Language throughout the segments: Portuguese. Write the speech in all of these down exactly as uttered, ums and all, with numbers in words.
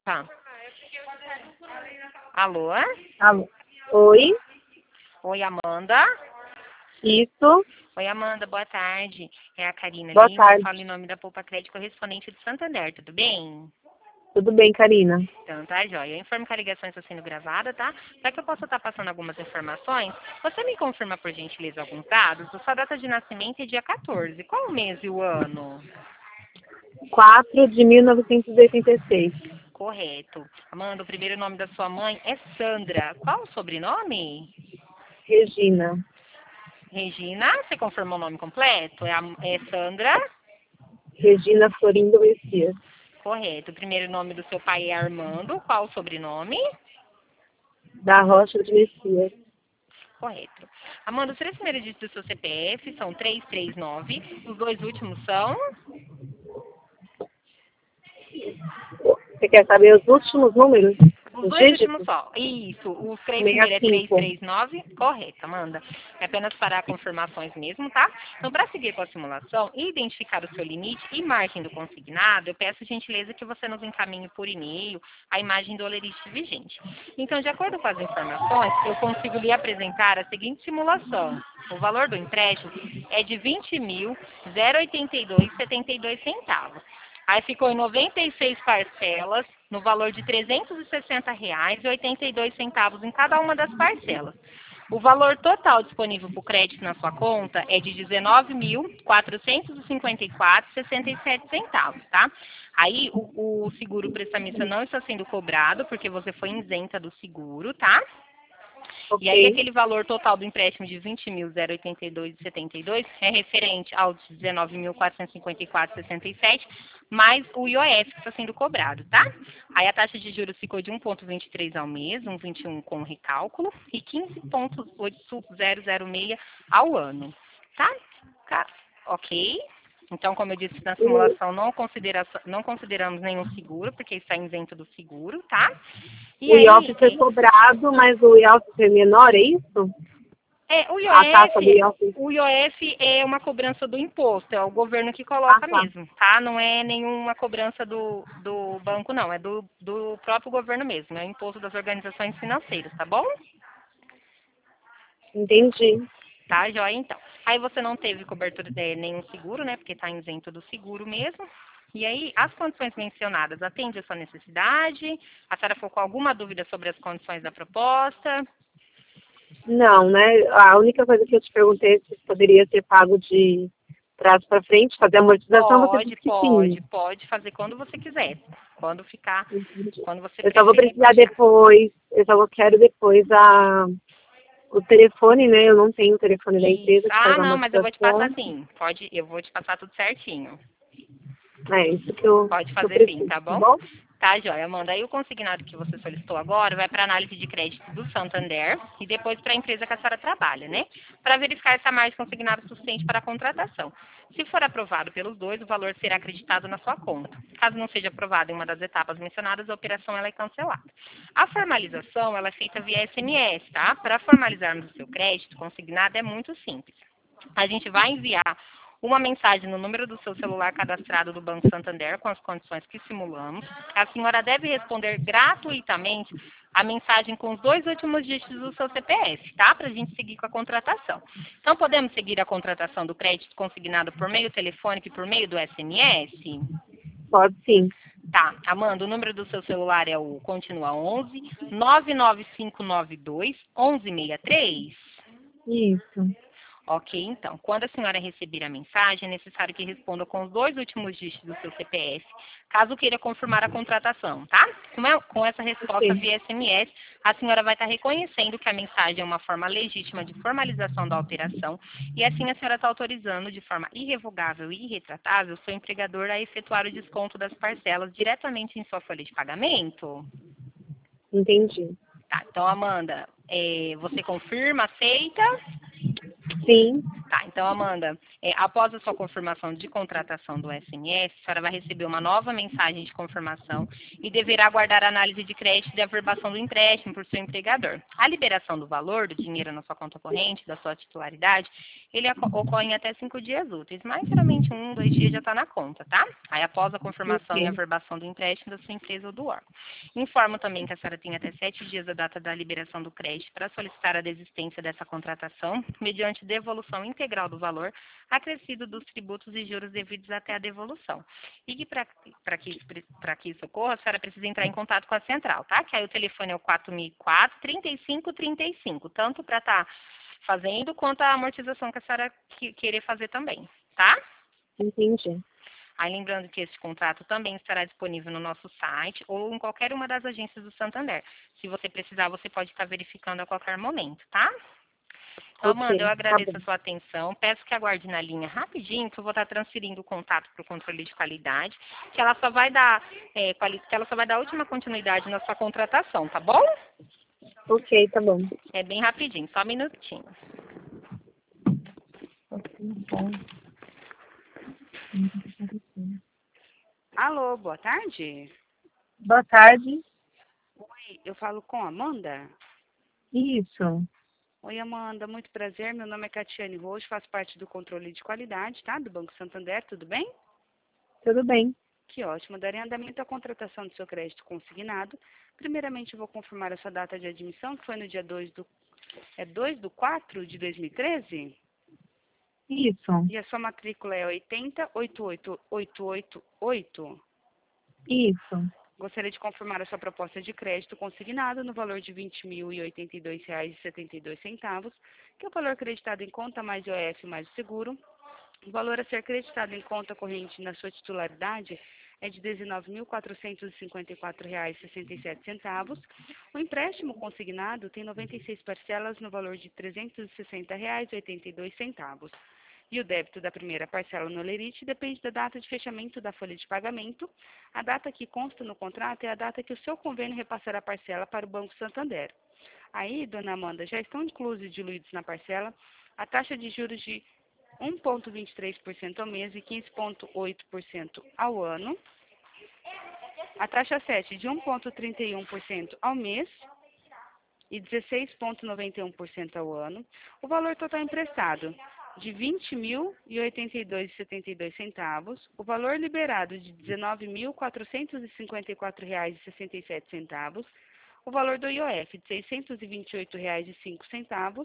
Tá. Alô? Alô. Oi, Oi, Amanda. isso. Oi, Amanda, boa tarde. É a Karina Boa Lima, tarde. falo em nome da Poupa Crédito correspondente de Santander, tudo bem? Tudo bem, Karina? Então, tá, joia. Eu informo que a ligação está sendo gravada, tá? Para que eu possa estar passando algumas informações, você me confirma, por gentileza, alguns dados? A sua data de nascimento é dia quatorze. Qual o mês e o ano? quatro de mil novecentos e oitenta e seis. Correto. Amanda, o primeiro nome da sua mãe é Sandra. Qual o sobrenome? Regina. Regina, você confirmou o nome completo? É, a, é Sandra? Regina Florindo Messias. Correto. O primeiro nome do seu pai é Armando. Qual o sobrenome? Da Rocha de Messias. Correto. Amanda, os três primeiros dígitos do seu C P F são trezentos e trinta e nove. Os dois últimos são... Você quer saber os últimos números? Os Os dois últimos dígitos? só. Isso. Os três primeiros é trezentos e sessenta e cinco. trinta e nove. Correto, Amanda. É apenas para confirmações mesmo, tá? Então, para seguir com a simulação e identificar o seu limite e margem do consignado, eu peço gentileza que você nos encaminhe por e-mail a imagem do olerite vigente. Então, de acordo com as informações, eu consigo lhe apresentar a seguinte simulação. O valor do empréstimo é de vinte mil, oitenta e dois reais e setenta e dois centavos. Aí ficou em noventa e seis parcelas, no valor de trezentos e sessenta reais e oitenta e dois centavos em cada uma das parcelas. O valor total disponível para o crédito na sua conta é de dezenove mil, quatrocentos e cinquenta e quatro reais e sessenta e sete centavos, tá? Aí o, o seguro prestamista não está sendo cobrado, porque você foi isenta do seguro, tá? E aí, Ok. aquele valor total do empréstimo de vinte mil, oitenta e dois reais e setenta e dois é referente aos dezenove mil, quatrocentos e cinquenta e quatro reais e sessenta e sete, mais o I O F que está sendo cobrado, tá? Aí a taxa de juros ficou de um vírgula vinte e três ao mês, um vírgula vinte e um com recálculo, e quinze vírgula oitocentos e seis ao ano, tá? Tá? Ok? Então, como eu disse na E simulação, não, considera não consideramos nenhum seguro, porque está isento do seguro, tá? E o I O F aí, foi cobrado, mas o I O F foi menor, é isso? É, o A taxa do I O F, I O F. o I O F é uma cobrança do imposto, é o governo que Ah, coloca tá. mesmo, tá? Não é nenhuma cobrança do, do banco, não, é do, do próprio governo mesmo, é o imposto das organizações financeiras, tá bom? Entendi. Tá, joia, então. Aí você não teve cobertura de nenhum seguro, né, porque tá isento do seguro mesmo. E aí, as condições mencionadas atendem a sua necessidade? A senhora ficou com alguma dúvida sobre as condições da proposta? Não, né? A única coisa que eu te perguntei é se poderia ser pago de trás para frente, fazer amortização, você Pode, disse que sim. pode, pode fazer quando você quiser. Quando ficar, Entendi. quando você Eu só vou preferir, precisar pode ficar. depois, eu só vou- quero depois a, o telefone, né? Eu não tenho o telefone da Isso. empresa que faz Ah, a não, mas eu vou te passar amortização. sim. Pode, eu vou te passar tudo certinho. É isso que eu, Pode que eu fazer sim, preciso, tá tá bom? bom? Tá, joia, Amanda. Aí o consignado que você solicitou agora vai para análise de crédito do Santander e depois para a empresa que a senhora trabalha, né? Para verificar se a margem consignada é suficiente para a contratação. Se for aprovado pelos dois, o valor será acreditado na sua conta. Caso não seja aprovado em uma das etapas mencionadas, a operação ela é cancelada. A formalização ela é feita via S M S, tá? Para formalizarmos o seu crédito consignado é muito simples. A gente vai enviar uma mensagem no número do seu celular cadastrado do Banco Santander com as condições que simulamos. A senhora deve responder gratuitamente a mensagem com os dois últimos dígitos do seu C P F, tá? Para a gente seguir com a contratação. Então, podemos seguir a contratação do crédito consignado por meio telefônico e por meio do S M S? Pode sim. Tá, Amanda, o número do seu celular é o continua onze, nove nove cinco nove dois, onze sessenta e três? Isso. Ok, então, quando a senhora receber a mensagem, é necessário que responda com os dois últimos dígitos do seu C P F, caso queira confirmar a contratação, tá? Com, a- com essa resposta Ok. via S M S, a senhora vai estar reconhecendo que a mensagem é uma forma legítima de formalização da alteração e assim a senhora está autorizando de forma irrevogável e irretratável o seu empregador a efetuar o desconto das parcelas diretamente em sua folha de pagamento. Entendi. Tá, então, Amanda, eh, você confirma, aceita? Sim. Tá, então, Amanda, é, após a sua confirmação de contratação do S M S, a senhora vai receber uma nova mensagem de confirmação e deverá aguardar a análise de crédito e averbação do empréstimo por seu empregador. A liberação do valor do dinheiro na sua conta corrente, da sua titularidade, ele ocorre em até cinco dias úteis, mas geralmente um, dois dias já está na conta, tá? Aí, após a confirmação e Ok. averbação do empréstimo da sua empresa ou do órgão. Informo também que a senhora tem até sete dias da data da liberação do crédito para solicitar a desistência dessa contratação, mediante devolução integral do valor acrescido dos tributos e juros devidos até a devolução. E que para que, pra que isso ocorra, a senhora precisa entrar em contato com a central, tá? Que aí o telefone é o quatro mil e quatro, trinta e cinco trinta e cinco, tanto para estar fazendo quanto a amortização que a senhora que, querer fazer também, tá? Entendi. Aí lembrando que esse contrato também estará disponível no nosso site ou em qualquer uma das agências do Santander. Se você precisar, você pode estar verificando a qualquer momento, tá? Então, Amanda, eu Ok, tá agradeço bom. a sua atenção. Peço que aguarde na linha rapidinho, que eu vou estar transferindo o contato para o controle de qualidade, que ela só vai dar, é, quali- que ela só vai dar a última continuidade na sua contratação, tá bom? Ok, tá bom. É bem rapidinho, só um minutinho. Alô, boa tarde. Boa tarde. Oi, eu falo com a Amanda. Isso. Oi, Amanda, muito prazer. Meu nome é Catiane Rocha, faço parte do controle de qualidade, tá? Do Banco Santander, tudo bem? Tudo bem. Que ótimo. Darei andamento à contratação do seu crédito consignado. Primeiramente, eu vou confirmar a sua data de admissão, que foi no dia dois do, é dois do quatro de dois mil e treze. Isso. E a sua matrícula é oitenta oito oito oito oito oito. Isso. Gostaria de confirmar a sua proposta de crédito consignado no valor de vinte mil e oitenta e dois reais e setenta e dois centavos, que é o valor acreditado em conta mais I O F mais o seguro. O valor a ser acreditado em conta corrente na sua titularidade é de dezenove mil quatrocentos e cinquenta e quatro reais e sessenta e sete centavos. O empréstimo consignado tem noventa e seis parcelas no valor de trezentos e sessenta reais e oitenta e dois centavos. E o débito da primeira parcela no Lerite depende da data de fechamento da folha de pagamento. A data que consta no contrato é a data que o seu convênio repassará a parcela para o Banco Santander. Aí, dona Amanda, já estão inclusos e diluídos na parcela a taxa de juros de um vírgula vinte e três por cento ao mês e quinze vírgula oito por cento ao ano. A taxa sete de um vírgula trinta e um por cento ao mês e dezesseis vírgula noventa e um por cento ao ano. O valor total emprestado de vinte mil e oitenta e dois reais e setenta e dois centavos, o valor liberado de dezenove mil quatrocentos e cinquenta e quatro reais e sessenta e sete centavos, o valor do I O F de seiscentos e vinte e oito reais e cinco centavos,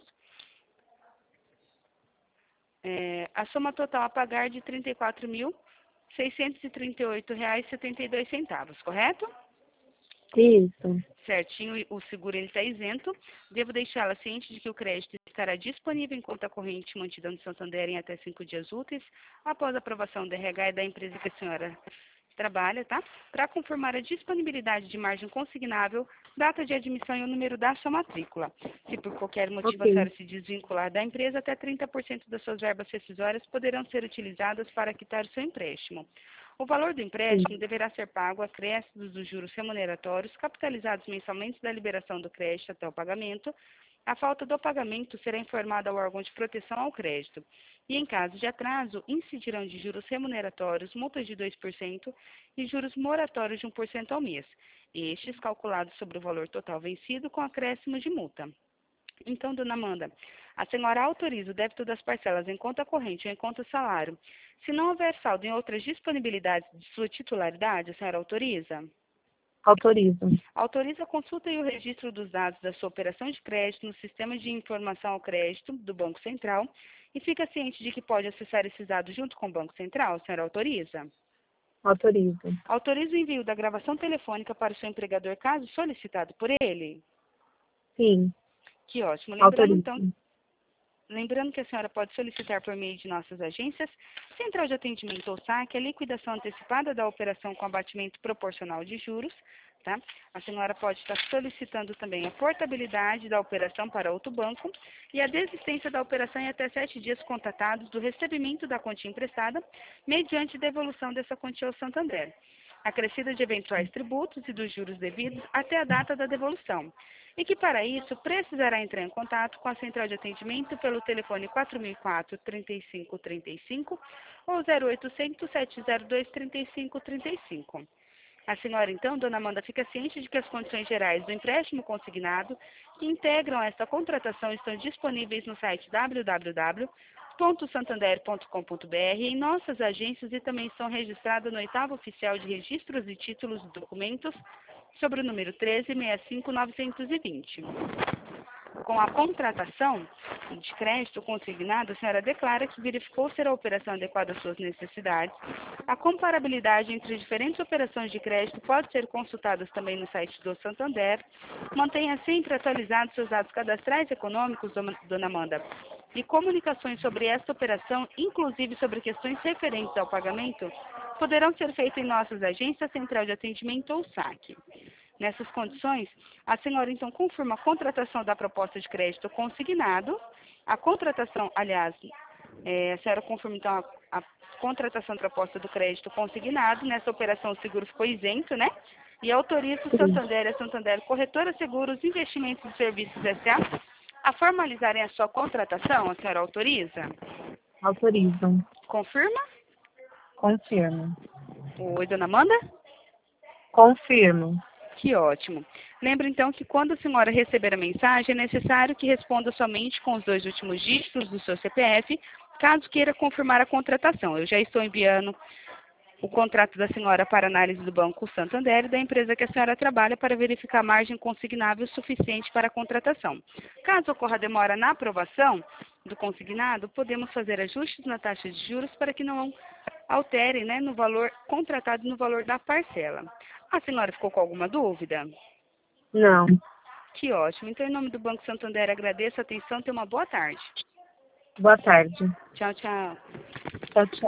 é, a soma total a pagar de trinta e quatro mil seiscentos e trinta e oito reais e setenta e dois centavos, correto? Isso. Certinho, o seguro ele está isento. Devo deixá-la ciente de que o crédito estará disponível em conta corrente mantida no Santander em até cinco dias úteis, após a aprovação do R H e da empresa que a senhora trabalha, tá? Para confirmar a disponibilidade de margem consignável, data de admissão e o número da sua matrícula. Se por qualquer motivo a Ok. senhora se desvincular da empresa, até trinta por cento das suas verbas rescisórias poderão ser utilizadas para quitar o seu empréstimo. O valor do empréstimo deverá ser pago a acréscimos dos juros remuneratórios capitalizados mensalmente da liberação do crédito até o pagamento. A falta do pagamento será informada ao órgão de proteção ao crédito. E, em caso de atraso, incidirão de juros remuneratórios, multas de dois por cento e juros moratórios de um por cento ao mês, estes calculados sobre o valor total vencido com acréscimo de multa. Então, dona Amanda, a senhora autoriza o débito das parcelas em conta corrente ou em conta salário. Se não houver saldo em outras disponibilidades de sua titularidade, a senhora autoriza? Autorizo. Autoriza a consulta e o registro dos dados da sua operação de crédito no Sistema de Informação ao Crédito do Banco Central e fica ciente de que pode acessar esses dados junto com o Banco Central? A senhora autoriza? Autorizo. Autoriza o envio da gravação telefônica para o seu empregador caso solicitado por ele? Sim. Que ótimo. Lembrando, Autorizo. então, lembrando que a senhora pode solicitar por meio de nossas agências, Central de Atendimento ou saque, a liquidação antecipada da operação com abatimento proporcional de juros, tá? A senhora pode estar solicitando também a portabilidade da operação para outro banco e a desistência da operação em até sete dias contatados do recebimento da quantia emprestada, mediante devolução dessa quantia ao Santander. acrescida de eventuais tributos e dos juros devidos até a data da devolução, e que para isso precisará entrar em contato com a central de atendimento pelo telefone quatro mil e quatro, trinta e cinco trinta e cinco ou zero oitocentos, sete zero dois, trinta e cinco trinta e cinco. A senhora, então, dona Amanda, fica ciente de que as condições gerais do empréstimo consignado que integram esta contratação estão disponíveis no site w w w ponto santander ponto com ponto b r, em nossas agências, e também estão registradas no oitavo oficial de registros e títulos e documentos sobre o número treze, sessenta e cinco, novecentos e vinte. Com a contratação de crédito consignado, a senhora declara que verificou ser a operação adequada às suas necessidades. A comparabilidade entre diferentes operações de crédito pode ser consultada também no site do Santander. Mantenha sempre atualizados seus dados cadastrais econômicos, dona Amanda, e comunicações sobre esta operação, inclusive sobre questões referentes ao pagamento, poderão ser feitas em nossas agências, central de atendimento ou saque. Nessas condições, a senhora então confirma a contratação da proposta de crédito consignado, a contratação, aliás, é, a senhora confirma então a, a contratação da proposta do crédito consignado. Nessa operação o seguro ficou isento, né? E autoriza o Santander e a Santander Corretora Seguros, Investimentos e Serviços S A a formalizarem a sua contratação. A senhora autoriza? Autorizam. Confirma? Confirmo. Oi, dona Amanda? Confirmo. Que ótimo. Lembra então que quando a senhora receber a mensagem, é necessário que responda somente com os dois últimos dígitos do seu C P F, caso queira confirmar a contratação. Eu já estou enviando o contrato da senhora para análise do Banco Santander e da empresa que a senhora trabalha para verificar a margem consignável suficiente para a contratação. Caso ocorra demora na aprovação do consignado, podemos fazer ajustes na taxa de juros para que não altere, né, no valor contratado, no valor da parcela. A senhora ficou com alguma dúvida? Não. Que ótimo. Então, em nome do Banco Santander, agradeço a atenção e tenha uma boa tarde. Boa tarde. Tchau, tchau. Tchau, tchau.